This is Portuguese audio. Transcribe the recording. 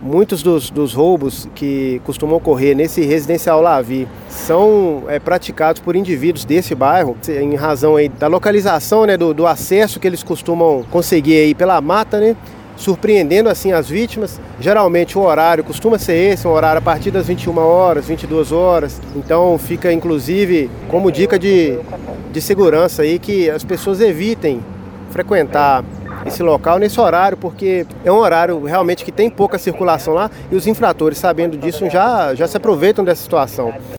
Muitos dos roubos que costumam ocorrer nesse residencial Lavi são praticados por indivíduos desse bairro, em razão aí da localização, né, do acesso que eles costumam conseguir aí pela mata, né, surpreendendo assim as vítimas. Geralmente o horário costuma ser esse, um horário a partir das 21 horas, 22 horas. Então fica inclusive como dica de segurança aí que as pessoas evitem frequentar esse local nesse horário, porque é um horário realmente que tem pouca circulação lá e os infratores, sabendo disso, já se aproveitam dessa situação.